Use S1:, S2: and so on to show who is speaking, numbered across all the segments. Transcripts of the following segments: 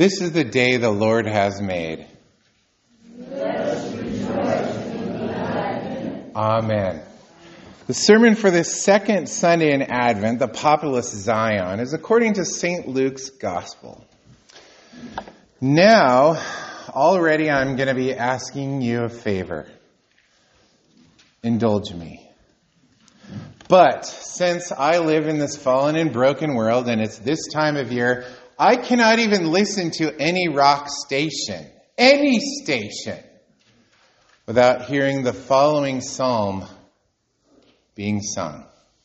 S1: This is the day the Lord has made. Amen. The sermon for this second Sunday in Advent, the Populus Zion, is according to St. Luke's Gospel. Now, already I'm going to be asking you a favor. Indulge me. But since I live in this fallen and broken world, and it's this time of year, I cannot even listen to any rock station, without hearing the following psalm being sung.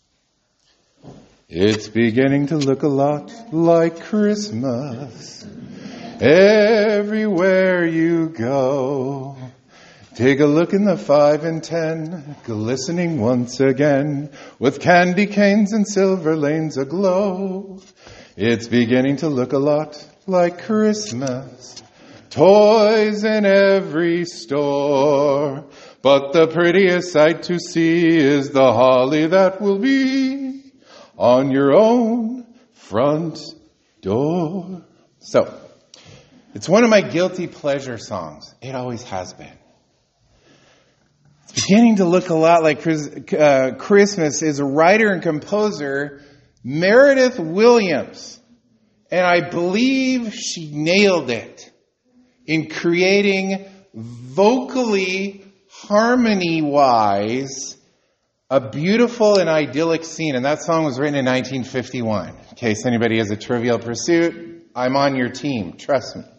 S1: It's beginning to look a lot like Christmas everywhere you go. Take a look in the 5 and 10, glistening once again, with candy canes and silver lanes aglow. It's beginning to look a lot like Christmas, toys in every store. But the prettiest sight to see is the holly that will be on your own front door. So, it's one of my guilty pleasure songs. It always has been. It's beginning to look a lot like Christmas is a writer and composer, Meredith Williams. And I believe she nailed it in creating vocally, harmony-wise, a beautiful and idyllic scene. And that song was written in 1951. In case anybody has a Trivial Pursuit, I'm on your team. Trust me.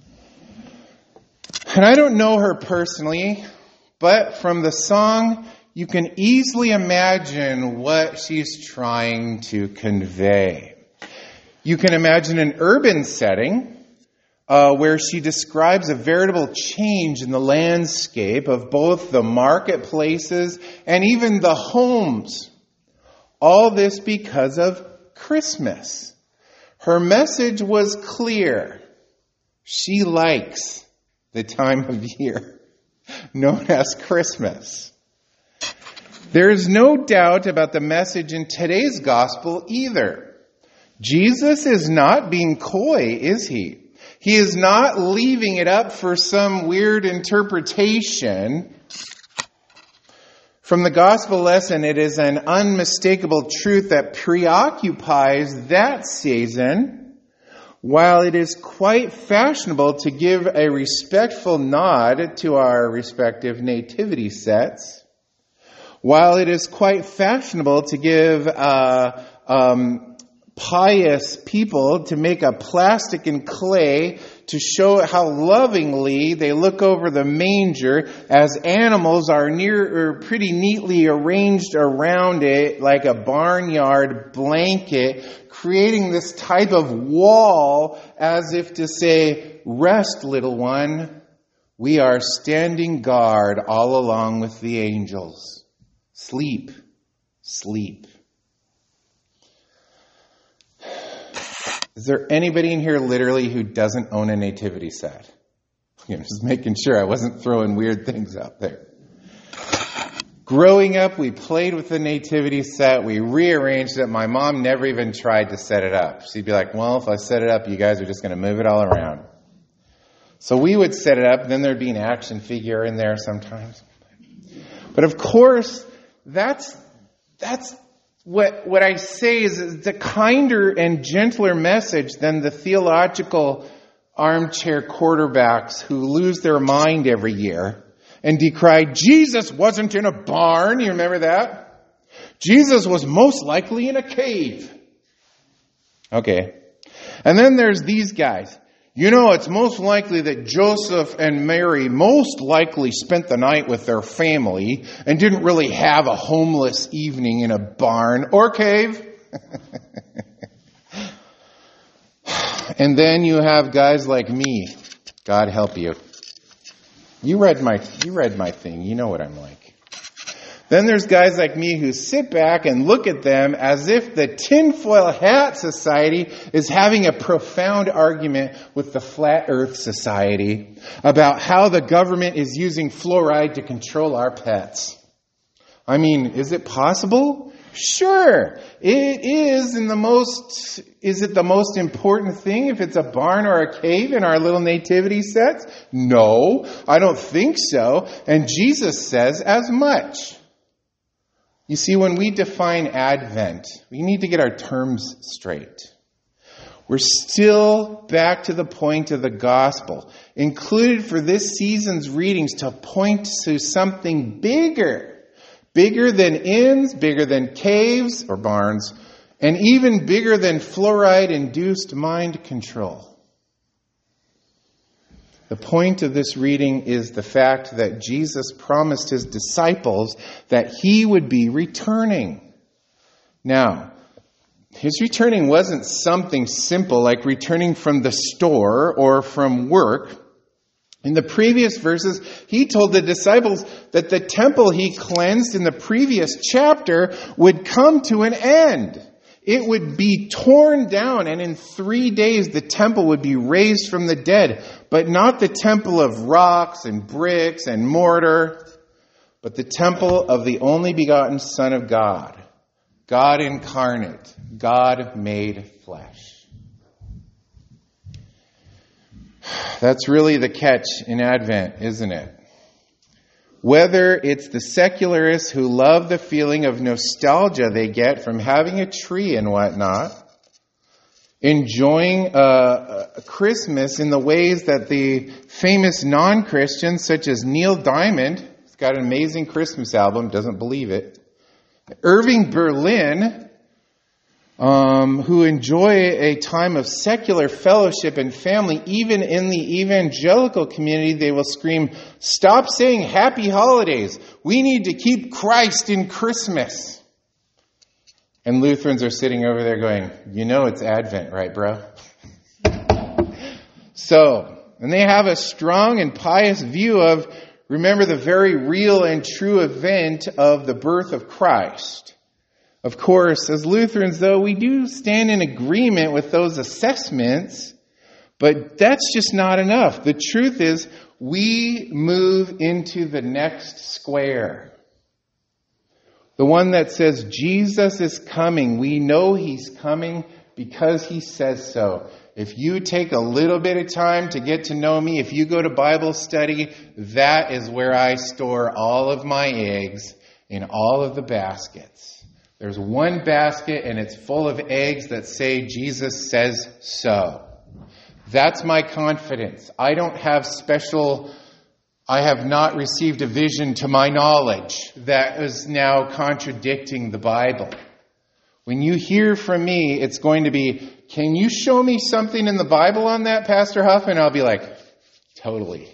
S1: And I don't know her personally, but from the song, you can easily imagine what she's trying to convey. You can imagine an urban setting where she describes a veritable change in the landscape of both the marketplaces and even the homes. All this because of Christmas. Her message was clear. She likes the time of year known as Christmas. There is no doubt about the message in today's gospel either. Jesus is not being coy, is he? He is not leaving it up for some weird interpretation. From the gospel lesson, it is an unmistakable truth that preoccupies that season. While it is quite fashionable to give a respectful nod to our respective nativity sets, while it is quite fashionable to give pious people to make a plastic and clay to show how lovingly they look over the manger as animals are pretty neatly arranged around it like a barnyard blanket, creating this type of wall as if to say, rest, little one, we are standing guard all along with the angels. Sleep, sleep. Is there anybody in here literally who doesn't own a nativity set? I'm just making sure I wasn't throwing weird things out there. Growing up, we played with the nativity set. We rearranged it. My mom never even tried to set it up. She'd be like, well, if I set it up, you guys are just going to move it all around. So we would set it up, and then there'd be an action figure in there sometimes. But of course, that's what I say is the kinder and gentler message than the theological armchair quarterbacks who lose their mind every year and decry Jesus wasn't in a barn. You remember that? Jesus was most likely in a cave. Okay. And then there's these guys. You know, it's most likely that Joseph and Mary most likely spent the night with their family and didn't really have a homeless evening in a barn or cave. And then you have guys like me. God help you. You read my thing. You know what I'm like. Then there's guys like me who sit back and look at them as if the Tinfoil Hat Society is having a profound argument with the Flat Earth Society about how the government is using fluoride to control our pets. I mean, is it possible Sure, it is is it the most important thing if it's a barn or a cave in our little nativity sets? No, I don't think so. And Jesus says as much. You see, when we define Advent, we need to get our terms straight. We're still back to the point of the gospel, included for this season's readings to point to something bigger. Bigger than inns, bigger than caves or barns, and even bigger than fluoride-induced mind control. The point of this reading is the fact that Jesus promised his disciples that he would be returning. Now, his returning wasn't something simple like returning from the store or from work. In the previous verses, he told the disciples that the temple he cleansed in the previous chapter would come to an end. It would be torn down, and in 3 days the temple would be raised from the dead, but not the temple of rocks and bricks and mortar, but the temple of the only begotten Son of God, God incarnate, God made flesh. That's really the catch in Advent, isn't it? Whether it's the secularists who love the feeling of nostalgia they get from having a tree and whatnot, enjoying Christmas in the ways that the famous non-Christians such as Neil Diamond, he's got an amazing Christmas album, doesn't believe it, Irving Berlin, who enjoy a time of secular fellowship and family, even in the evangelical community, they will scream, "Stop saying happy holidays. We need to keep Christ in Christmas." And Lutherans are sitting over there going, "You know it's Advent, right, bro?" And they have a strong and pious view of, remember, the very real and true event of the birth of Christ. Of course, as Lutherans, though, we do stand in agreement with those assessments, but that's just not enough. The truth is, we move into the next square. The one that says, Jesus is coming. We know he's coming because he says so. If you take a little bit of time to get to know me, if you go to Bible study, that is where I store all of my eggs in all of the baskets. There's one basket and it's full of eggs that say Jesus says so. That's my confidence. I have not received a vision to my knowledge that is now contradicting the Bible. When you hear from me, it's going to be, can you show me something in the Bible on that, Pastor Huff? And I'll be like, totally.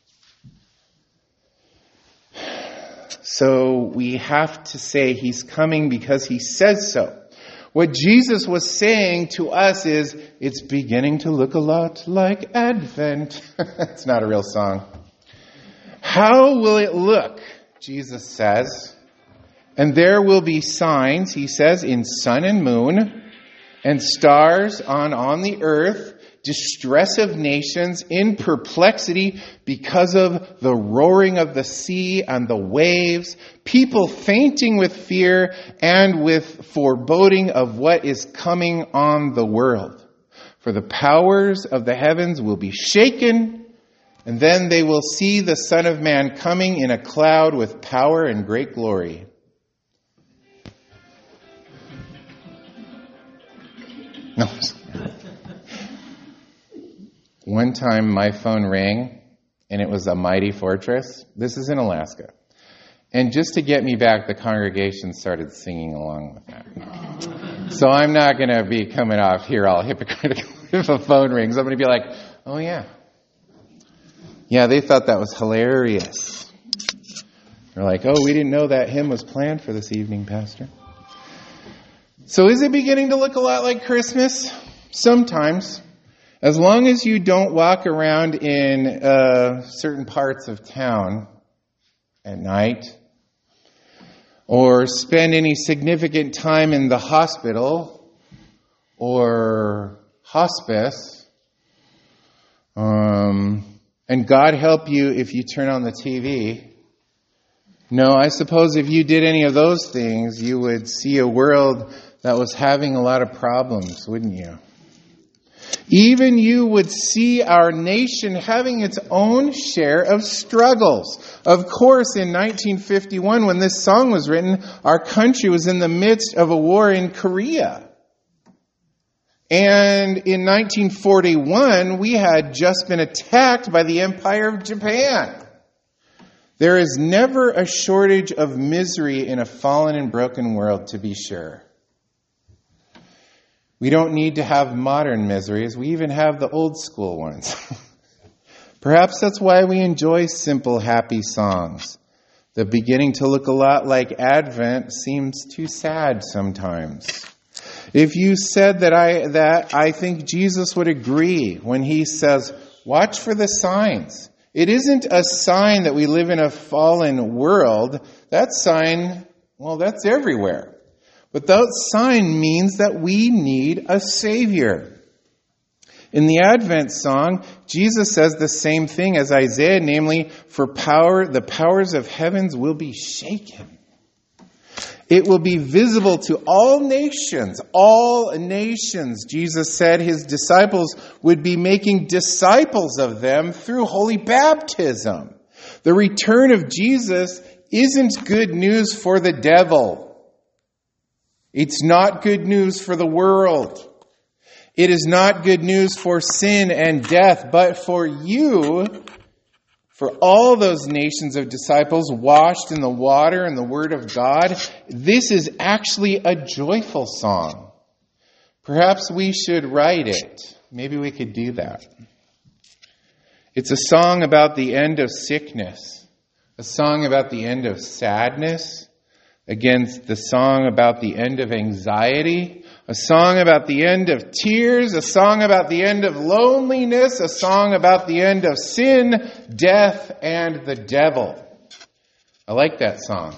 S1: So we have to say he's coming because he says so. What Jesus was saying to us is, it's beginning to look a lot like Advent. It's not a real song. How will it look? Jesus says. And there will be signs, he says, in sun and moon, and stars on the earth, distress of nations, in perplexity because of the roaring of the sea and the waves, people fainting with fear and with foreboding of what is coming on the world. For the powers of the heavens will be shaken, and then they will see the Son of Man coming in a cloud with power and great glory. No. One time my phone rang, and it was a Mighty Fortress. This is in Alaska. And just to get me back, the congregation started singing along with that. So I'm not going to be coming off here all hypocritical if a phone rings. I'm going to be like, oh yeah. Yeah, they thought that was hilarious. They're like, oh, we didn't know that hymn was planned for this evening, Pastor. So is it beginning to look a lot like Christmas? Sometimes. As long as you don't walk around in certain parts of town at night or spend any significant time in the hospital or hospice, and God help you if you turn on the TV No, I suppose if you did any of those things, you would see a world that was having a lot of problems, wouldn't you? Even you would see our nation having its own share of struggles. Of course, in 1951, when this song was written, our country was in the midst of a war in Korea. And in 1941, we had just been attacked by the Empire of Japan. There is never a shortage of misery in a fallen and broken world, to be sure. We don't need to have modern miseries. We even have the old school ones. Perhaps that's why we enjoy simple, happy songs. The beginning to look a lot like Advent seems too sad sometimes. If you said that, I think Jesus would agree when he says, watch for the signs. It isn't a sign that we live in a fallen world. That sign, well, that's everywhere. But that sign means that we need a Savior. In the Advent song, Jesus says the same thing as Isaiah, namely, the powers of heavens will be shaken. It will be visible to all nations. All nations, Jesus said his disciples would be making disciples of them through holy baptism. The return of Jesus isn't good news for the devil. It's not good news for the world. It is not good news for sin and death, but for you, for all those nations of disciples washed in the water and the Word of God. This is actually a joyful song. Perhaps we should write it. Maybe we could do that. It's a song about the end of sickness, a song about the end of sadness, against the song about the end of anxiety, a song about the end of tears, a song about the end of loneliness, a song about the end of sin, death, and the devil. I like that song.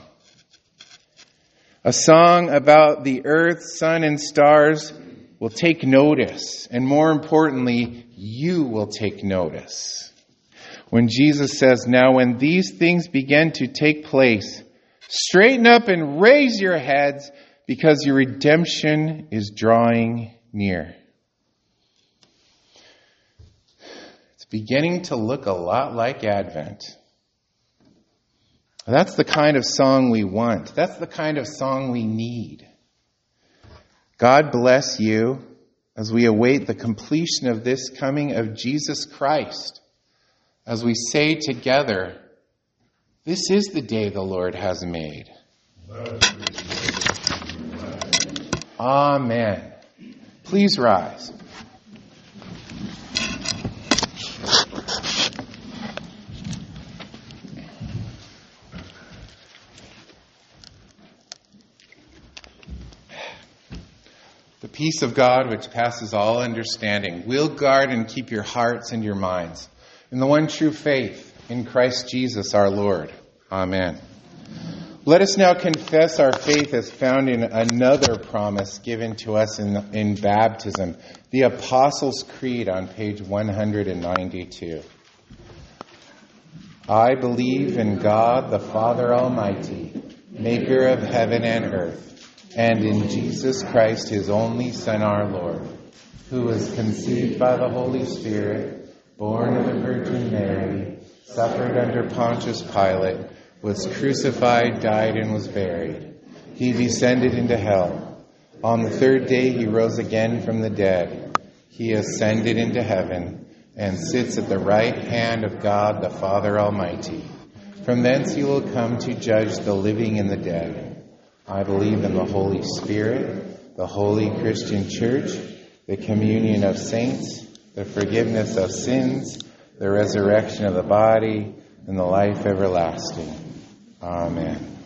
S1: A song about the earth, sun, and stars will take notice, and more importantly, you will take notice. When Jesus says, now when these things begin to take place, straighten up and raise your heads, because your redemption is drawing near. It's beginning to look a lot like Advent. That's the kind of song we want. That's the kind of song we need. God bless you as we await the completion of this coming of Jesus Christ. As we say together, this is the day the Lord has made. Amen. Please rise. The peace of God, which passes all understanding, will guard and keep your hearts and your minds in the one true faith in Christ Jesus our Lord. Amen. Let us now confess our faith as found in another promise given to us in baptism, the Apostles' Creed on page 192. I believe in God, the Father Almighty, maker of heaven and earth, and in Jesus Christ, his only Son, our Lord, who was conceived by the Holy Spirit, born of the Virgin Mary, suffered under Pontius Pilate, was crucified, died, and was buried. He descended into hell. On the third day he rose again from the dead. He ascended into heaven and sits at the right hand of God the Father Almighty. From thence he will come to judge the living and the dead. I believe in the Holy Spirit, the holy Christian Church, the communion of saints, the forgiveness of sins, the resurrection of the body, and the life everlasting. Amen.